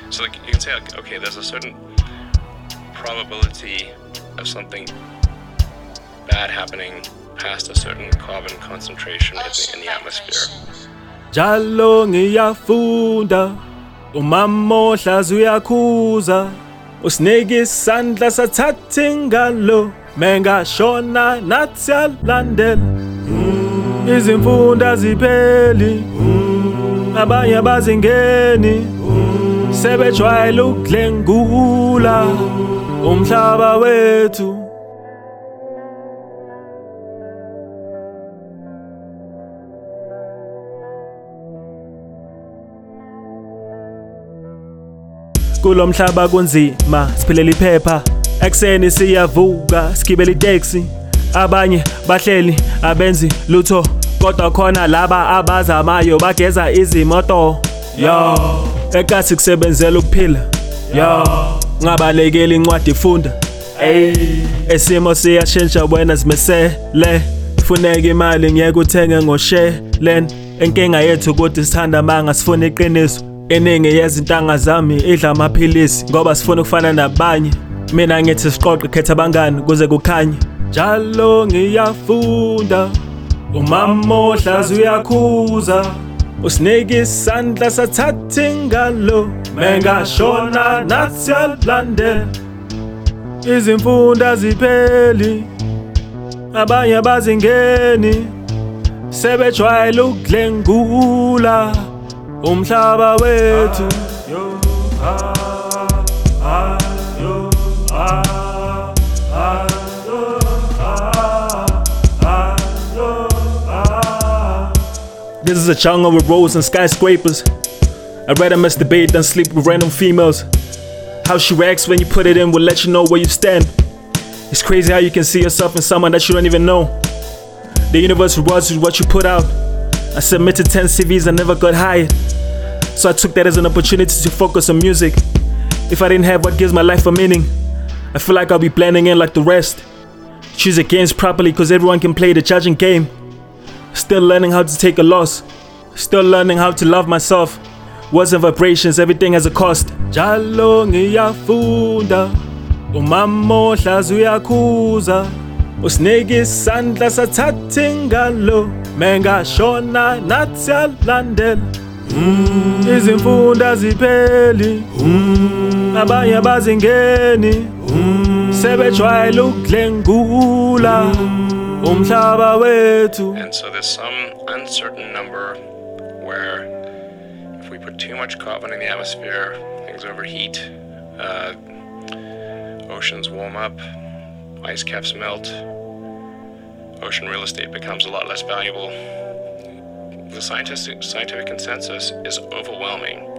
So like you can say, like, okay, there's a certain probability of something bad happening past a certain carbon concentration in the atmosphere. Njalo ngiyafunda umamohlazi uyakhuza usinike isandla sathatha ingalo mengashona nathi yalandela izimfunda zipheli abanye abazingeni sebejwayele ukudlengula umhlaba wethu. Kulo mhlaba kunzima siphilela iphepha ekseni siyavuka sigibela itaxi abanye bahleli abenzi lutho kodwa khona laba abazamayo bageza izimoto yo ekasi kusebenzela ukuphila yo ngabalekela incwadi ifunda esimo siyashintsha wena zimesele funeka imali ngeke uthenge ngoshelen enkinga yethu ukuthi sithanda manga sifuna iqiniso eningi yezintanga zami idla amaphilisi ngoba sifuna ukufana nabanye mina ngithi siqoqe khetha abangani kuze kukhanye njalo ngiyafunda umamohlazi uyakhuza usinike isandla sathatha ingalo mengashona nathi yalandela izimfunda zipheli abanye abazingeni sebejwayele ukudlengula umhlaba wethu. This is a jungle with roads and skyscrapers. I'd rather miss the bait than sleep with random females. How she reacts when you put it in will let you know where you stand. It's crazy how you can see yourself in someone that you don't even know. The universe rewards you what you put out. I submitted 10 CVs and never got hired. So I took that as an opportunity to focus on music. If I didn't have what gives my life a meaning, I feel like I'll be blending in like the rest. Choose your games properly cause everyone can play the judging game. Still learning how to take a loss. Still learning how to love myself. Words and vibrations, everything has a cost. Njalo ngiyafunda umamohlazi uyakhuza usinike isandla sathatha ingalo mengashona nathi yalandela izimfunda zipheli abanye abazingeni sebejwayele ukudlengula umhlaba wethu. And so there's some uncertain number where if we put too much carbon in the atmosphere, things overheat, oceans warm up, ice caps melt, ocean real estate becomes a lot less valuable. The scientific consensus is overwhelming